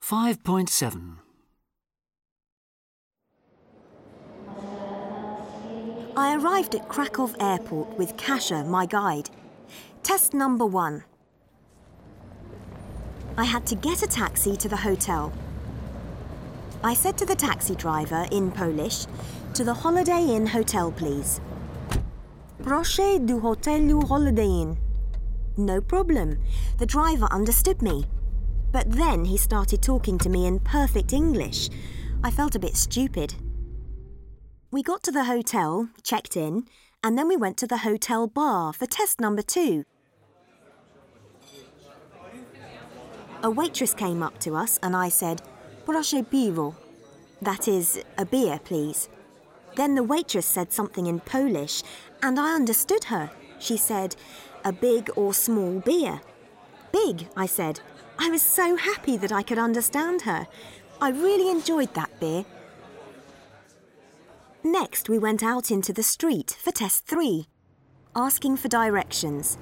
5.7. I arrived at Krakow Airport with Kasia, my guide. Test number 1. I had to get a taxi to the hotel. I said to the taxi driver in Polish, "To the Holiday Inn hotel, please." "Proszę do hotelu Holiday Inn." No problem. The driver understood me. But then he started talking to me in perfect English. I felt a bit stupid. We got to the hotel, checked in, and then we went to the hotel bar for test number 2. A waitress came up to us and I said, "Proszę piwo." That is, a beer, please. Then the waitress said something in Polish and I understood her. She said, "A big or small beer?" "Big," I said. I was so happy that I could understand her. I really enjoyed that beer. Next, we went out into the street for test 3, asking for directions.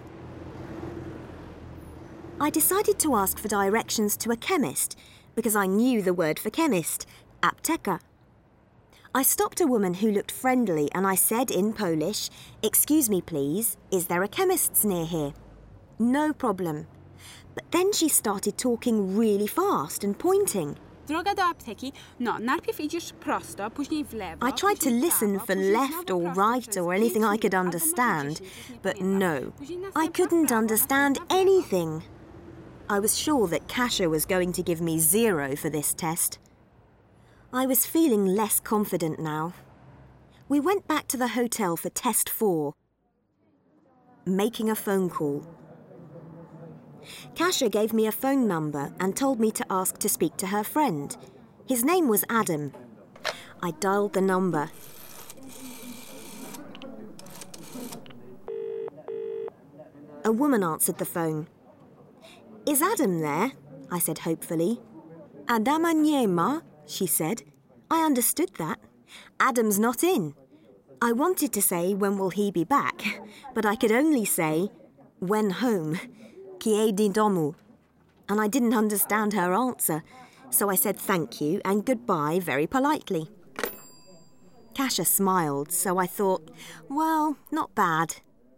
I decided to ask for directions to a chemist because I knew the word for chemist, apteka. I stopped a woman who looked friendly and I said in Polish, "Excuse me please, is there a chemist's near here?" "No problem." But then she started talking really fast and pointing. Droga do apteki. No, najpierw idziesz prosto, później w lewo. I tried to listen for left or right or anything I could understand, but no, I couldn't understand anything. I was sure that Kasia was going to give me 0 for this test. I was feeling less confident now. We went back to the hotel for test 4. Making a phone call. Kasia gave me a phone number and told me to ask to speak to her friend. His name was Adam. I dialed the number. A woman answered the phone. "Is Adam there?" I said hopefully. "Adama nie ma," she said. I understood that. Adam's not in. I wanted to say, "When will he be back?" But I could only say, "When home." Kiedy domu. And I didn't understand her answer, so I said thank you and goodbye very politely. Kasia smiled, so I thought, well, not bad.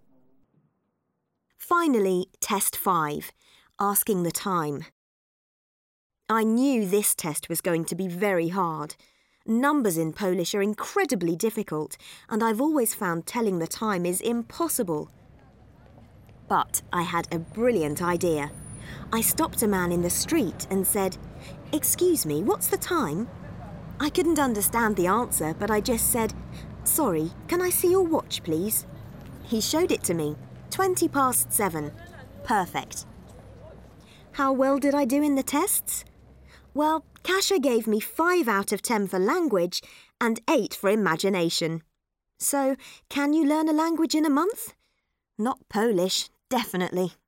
Finally, test 5, asking the time. I knew this test was going to be very hard. Numbers in Polish are incredibly difficult, and I've always found telling the time is impossible. But I had a brilliant idea. I stopped a man in the street and said, "Excuse me, what's the time?" I couldn't understand the answer, but I just said, "Sorry, can I see your watch, please?" He showed it to me, 7:20. Perfect. How well did I do in the tests? Well, Kasia gave me 5 out of 10 for language and 8 for imagination. So, can you learn a language in a month? Not Polish, definitely.